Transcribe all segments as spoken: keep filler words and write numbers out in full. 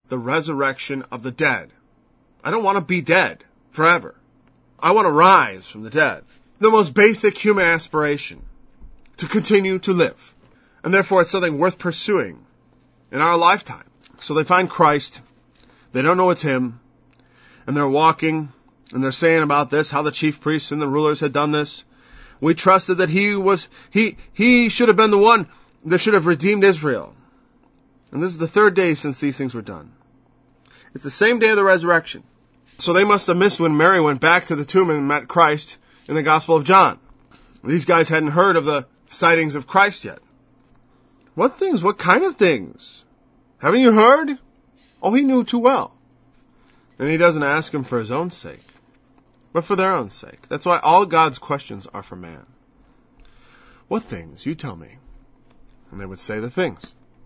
the resurrection of the dead. I don't want to be dead forever. I want to rise from the dead. The most basic human aspiration, to continue to live. And therefore it's something worth pursuing in our lifetime. So they find Christ, they don't know it's him, and they're walking, and they're saying about this, how the chief priests and the rulers had done this. We trusted that he was, he, he should have been the one that should have redeemed Israel. And this is the third day since these things were done. It's the same day of the resurrection. So they must have missed when Mary went back to the tomb and met Christ in the Gospel of John. These guys hadn't heard of the sightings of Christ yet. What things? What kind of things? Haven't you heard? Oh, he knew too well. And he doesn't ask him for his own sake, but for their own sake. That's why all God's questions are for man. What things? You tell me. And they would say the things.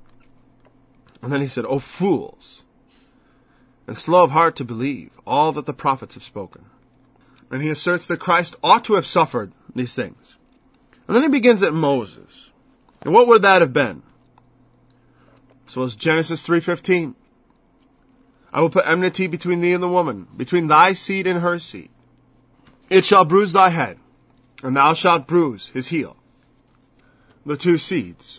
And then he said, O fools, and slow of heart to believe all that the prophets have spoken. And he asserts that Christ ought to have suffered these things. And then he begins at Moses. And what would that have been? So it's Genesis three fifteen. I will put enmity between thee and the woman, between thy seed and her seed. It shall bruise thy head, and thou shalt bruise his heel. The two seeds.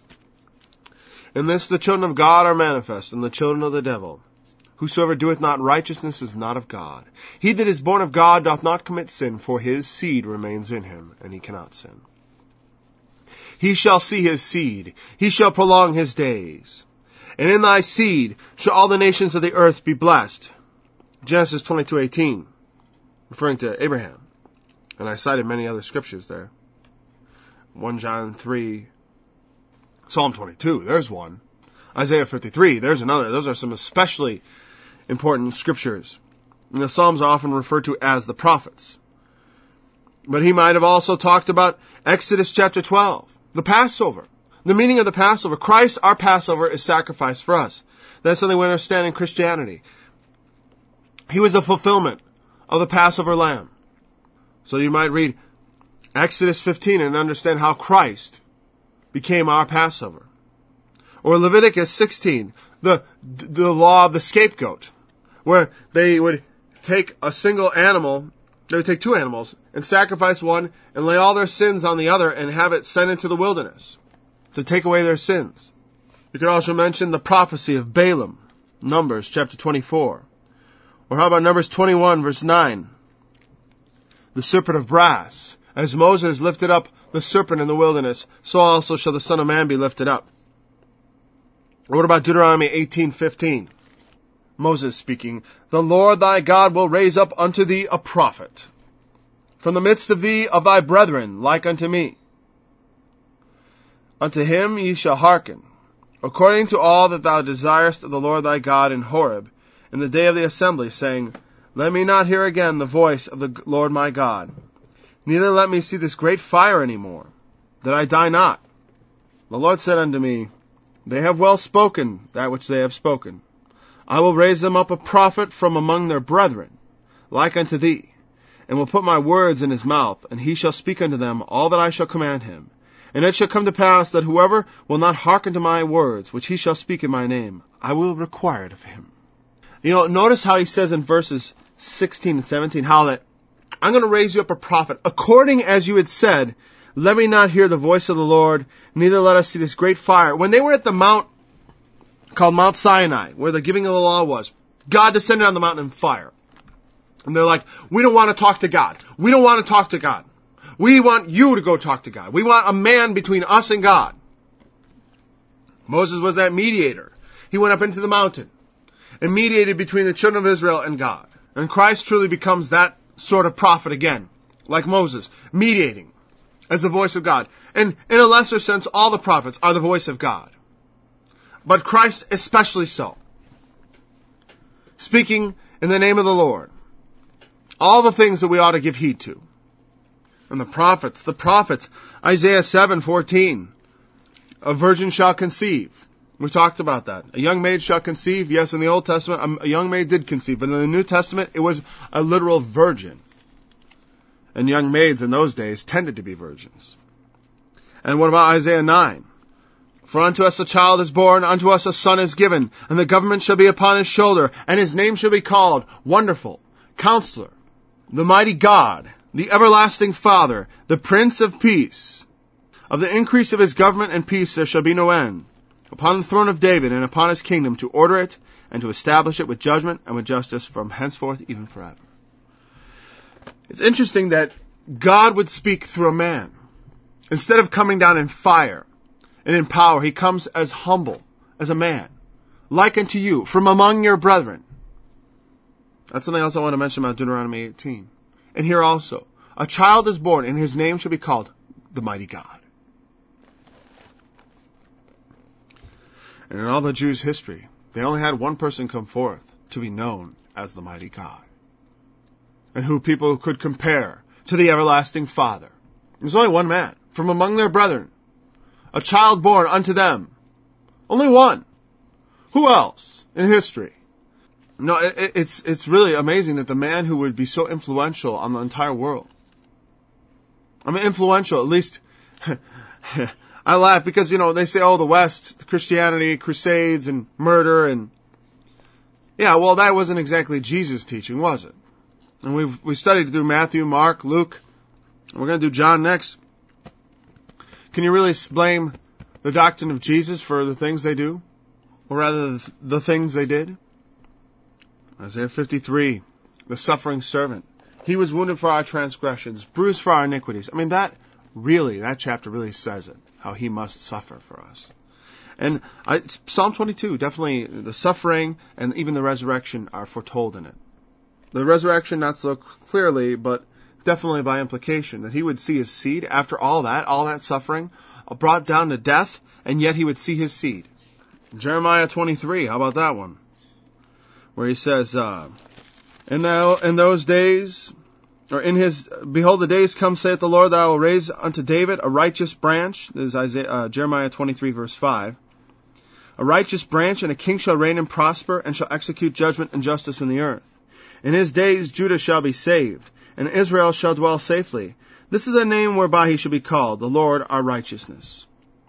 In this the children of God are manifest, and the children of the devil. Whosoever doeth not righteousness is not of God. He that is born of God doth not commit sin, for his seed remains in him, and he cannot sin. He shall see his seed. He shall prolong his days. And in thy seed shall all the nations of the earth be blessed. Genesis twenty-two eighteen, referring to Abraham. And I cited many other scriptures there. First John three, Psalm twenty-two, there's one. Isaiah fifty-three, there's another. Those are some especially important scriptures. And the Psalms are often referred to as the prophets. But he might have also talked about Exodus chapter twelve, the Passover. The meaning of the Passover. Christ, our Passover, is sacrificed for us. That's something we understand in Christianity. He was the fulfillment of the Passover lamb. So you might read Exodus fifteen and understand how Christ became our Passover. Or Leviticus sixteen, the, the law of the scapegoat, where they would take a single animal, they would take two animals, and sacrifice one, and lay all their sins on the other, and have it sent into the wilderness to take away their sins. You could also mention the prophecy of Balaam, Numbers chapter twenty-four. Or how about Numbers twenty-one verse nine? The serpent of brass. As Moses lifted up the serpent in the wilderness, so also shall the Son of Man be lifted up. Or what about Deuteronomy eighteen fifteen? Moses speaking, The Lord thy God will raise up unto thee a prophet from the midst of thee of thy brethren, like unto me. Unto him ye shall hearken, according to all that thou desirest of the Lord thy God in Horeb, in the day of the assembly, saying, Let me not hear again the voice of the Lord my God, neither let me see this great fire any more, that I die not. The Lord said unto me, They have well spoken that which they have spoken. I will raise them up a prophet from among their brethren, like unto thee, and will put my words in his mouth, and he shall speak unto them all that I shall command him. And it shall come to pass that whoever will not hearken to my words, which he shall speak in my name, I will require it of him. You know, notice how he says in verses sixteen and seventeen, how that I'm going to raise you up a prophet, according as you had said, let me not hear the voice of the Lord, neither let us see this great fire. When they were at the mount called Mount Sinai, where the giving of the law was, God descended on the mountain in fire. And they're like, we don't want to talk to God. We don't want to talk to God. We want you to go talk to God. We want a man between us and God. Moses was that mediator. He went up into the mountain and mediated between the children of Israel and God. And Christ truly becomes that sort of prophet again, like Moses, mediating as the voice of God. And in a lesser sense, all the prophets are the voice of God. But Christ especially so. Speaking in the name of the Lord. All the things that we ought to give heed to. And the prophets, the prophets, Isaiah seven fourteen, a virgin shall conceive. We talked about that. A young maid shall conceive. Yes, in the Old Testament, a young maid did conceive. But in the New Testament, it was a literal virgin. And young maids in those days tended to be virgins. And what about Isaiah nine? For unto us a child is born, unto us a son is given, and the government shall be upon his shoulder, and his name shall be called Wonderful, Counselor, the Mighty God, the Everlasting Father, the Prince of Peace. Of the increase of his government and peace there shall be no end, upon the throne of David and upon his kingdom, to order it and to establish it with judgment and with justice from henceforth even forever. It's interesting that God would speak through a man. Instead of coming down in fire and in power, he comes as humble, as a man, like unto you, from among your brethren. That's something else I want to mention about Deuteronomy eighteen. And here also, a child is born, and his name shall be called the Mighty God. And in all the Jews' history, they only had one person come forth to be known as the Mighty God, and who people could compare to the Everlasting Father. There's only one man from among their brethren, a child born unto them. Only one. Who else in history? No, it, it's it's really amazing that the man who would be so influential on the entire world. I mean, influential, at least. I laugh because, you know, they say, oh, the West, Christianity, crusades, and murder, and yeah, well, that wasn't exactly Jesus' teaching, was it? And we've we studied through Matthew, Mark, Luke, and we're going to do John next. Can you really blame the doctrine of Jesus for the things they do? Or rather, the things they did? Isaiah fifty-three, the suffering servant. He was wounded for our transgressions, bruised for our iniquities. I mean, that really, that chapter really says it, how he must suffer for us. And I, Psalm twenty-two, definitely the suffering and even the resurrection are foretold in it. The resurrection not so clearly, but definitely by implication, that he would see his seed after all that, all that suffering, brought down to death, and yet he would see his seed. Jeremiah twenty-three, how about that one? Where he says, uh, in, the, in those days, or in his, behold, the days come, saith the Lord, that I will raise unto David a righteous branch. This is Isaiah, uh, Jeremiah twenty-three, verse five. A righteous branch, and a king shall reign and prosper, and shall execute judgment and justice in the earth. In his days Judah shall be saved, and Israel shall dwell safely. This is the name whereby he shall be called, the Lord our righteousness.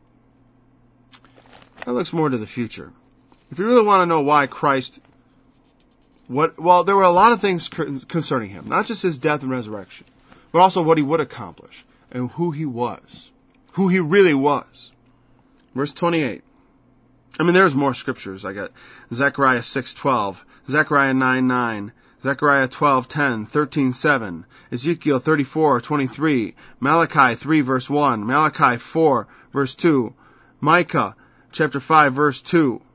That looks more to the future. If you really want to know why Christ, what, well, there were a lot of things concerning him, not just his death and resurrection, but also what he would accomplish, and who he was, who he really was. Verse twenty-eight. I mean, there's more scriptures. I got Zechariah six twelve, Zechariah nine nine, Zechariah twelve ten, thirteen seven, Ezekiel thirty-four twenty-three, Malachi three verse one, Malachi four verse two, Micah chapter five verse two,